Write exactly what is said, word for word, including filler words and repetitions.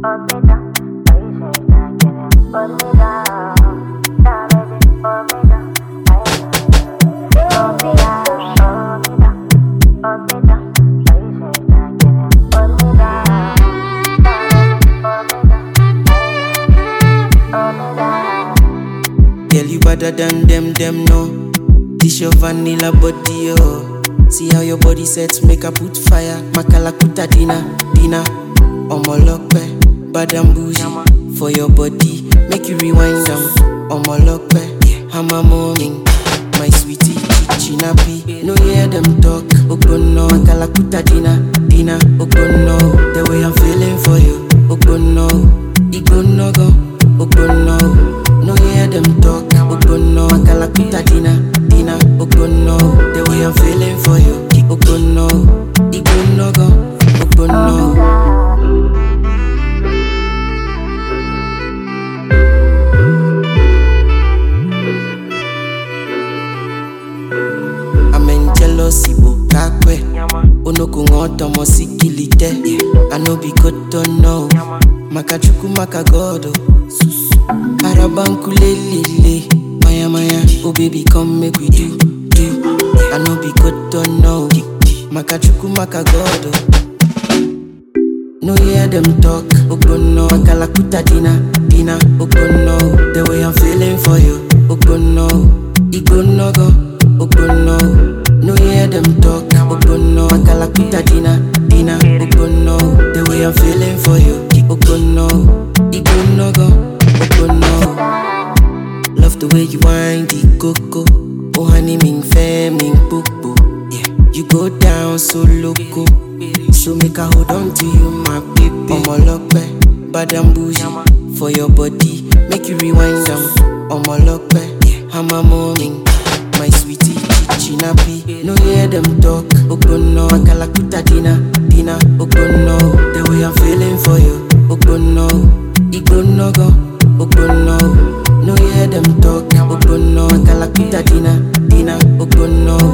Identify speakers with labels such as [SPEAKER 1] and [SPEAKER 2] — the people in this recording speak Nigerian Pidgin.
[SPEAKER 1] Girl, you better than them, them no. This your vanilla body, oh. See how your body sets, make her put fire. Makalakuta dina, dina. Omo lokpe, badam bougie. For your body, make you rewind them. Omo lokpe, hama morning. My sweetie, chinapi. No hear them talk, okono. Makalakuta dina, dina, okono. The way I'm feeling for you, okono. Igono go, okono. No hear them talk, okono. Makalakuta dina, dina, okono. The way I'm feeling for you, okono. Igono go, okono. I'm in jealousy, bokakwe. Onoko ngoto mo sikilite. I know be good to know. Makachuku makagodo. Arabanku lelele. Maya maya, oh baby come make we do, do. I know be good to know. Makachuku makagodo. No hear them talk, okono. Makalakuta dina, dina, okono. The way I'm feeling for you, okono. Igono go, okono. No hear them talk, okono. Makalakuta dina, dina, okono. The way I'm feeling for you, okono. Igono go, okono. Love the way you wind the coco. Oh honey, ming fam, ming popo. Yeah, you go down so loco. So make I hold on to you, my baby. Omo lokpe, badam bougie. For your body, make you rewind them. Omo lokpe, hama morning. My sweetie, chinapi. No hear them talk, okono. Makalakuta dina, dina, okono. The way I'm feeling for you, okono. Igono go, okono. No hear them talk, okono. Makalakuta dina, dina, okono.